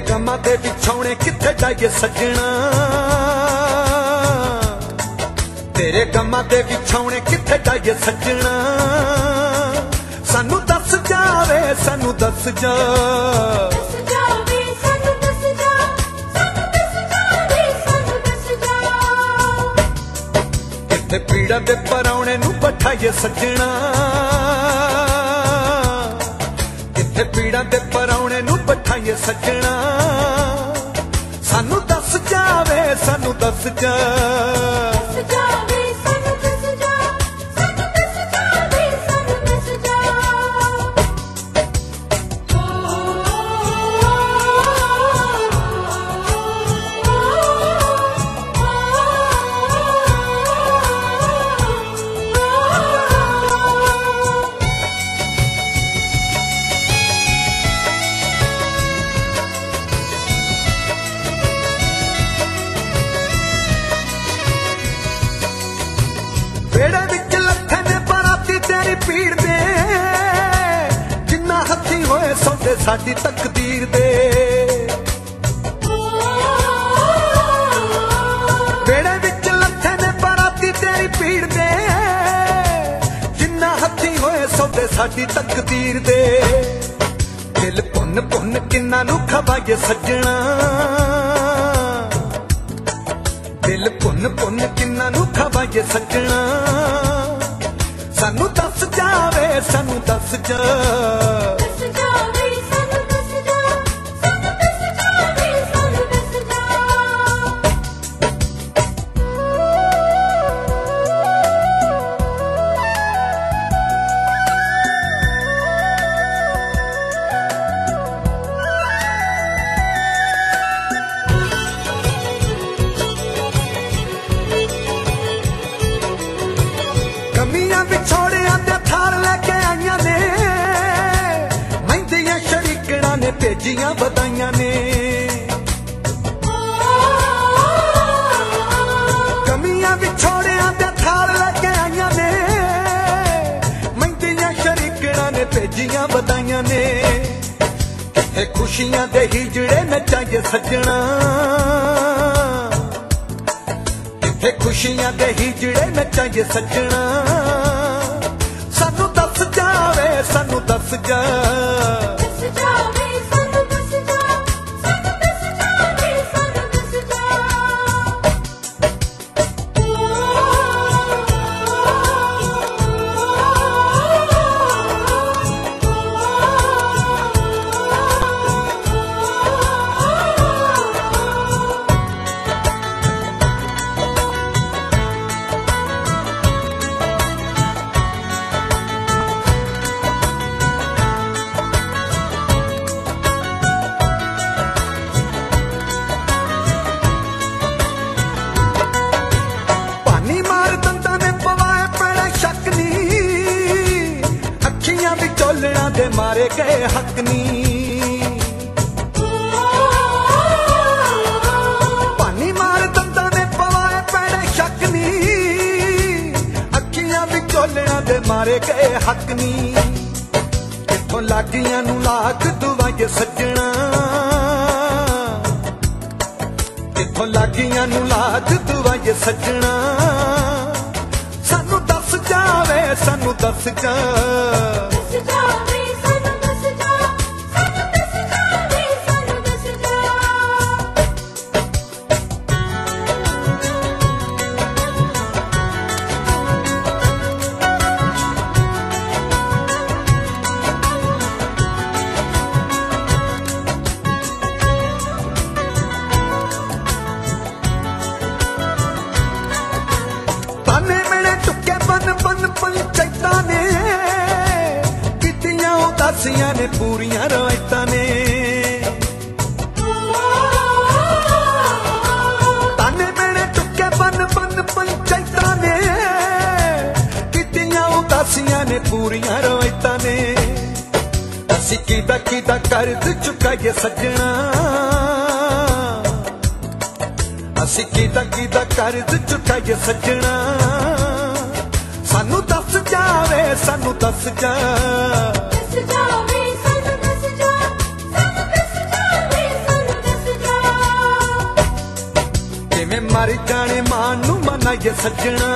गमां दे विछौणे किथे जाइए सजना, तेरे गमां दे विछौणे किथे जाइए सजना, सानू दस जावे सानू दस जा, किथे पीड़ा दे परौणे नू बैठाइए सजना, किथे पीड़ा दे परौणे नू बैठाइए सजना, सानू दस जावे सानू दस जा। बेड़े विच लथे ने बराती तेरी पीड़ दे, जिन्ना हथी होए सौदे साडी तकदीर दे, बेड़े विच लथे ने बराती तेरी पीड़ दे, जिन्ना हथी होए सौदे साडी तकदीर दे, दिल पुन पुन किन्ना नू खवाइए सजना, दिल पुन पुन किन्ना नू खवाइए सजना, सानू दस जावे सानू दस जा। कमियां विछोड़ियां दे थार लेके आईयां ने, मेहंदियां शरीकड़ा ने भेजियां बधाइयां ने, कमियां विछोड़ियां दे थार लेके आईयां ने, मेहंदियां शरीकड़ा ने भेजियां बधाइयां ने, किथे खुशियां दे हिजड़े नचाइए सजना, किथे खुशियां दे हिजड़े नचाइए सजना, सानू दस जावे सानू दस जा। विचोलना दे मारे गए हक नी, पानी मार दंदा ने पवाए पैड़े शक नी, अखियां विचोलना दे मारे गए हक नी, किथों लागियां नू लाख दुआइए सजना, किथों लागियां नू लाख दुआइए सजना, सानू दस जावे सानू दस जा। पंचायतां ने कितियां उदासियां ने पूरियां रवायतां ने, ताने मेरे टुके बन बन पंचायतां ने कितियां उदासियां ने पूरियां रवायतां ने, असी कीदा कर्ज चुकाइए सजना, असी कीदा कर्ज चुकाइए सजना, सानू दस जावे सानू दस जा। किवें मर जाने मां नू मनाइए सजना,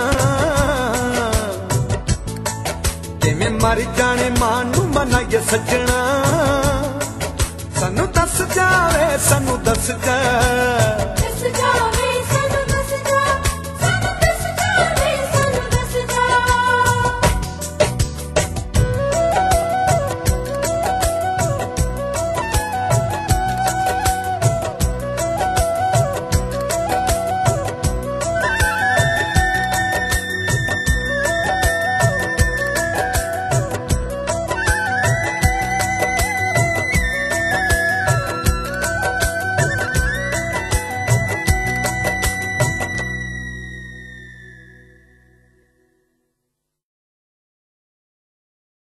किवें मर जाने मां नू मनाइए सजना। सानू दस जावे सानू दस जा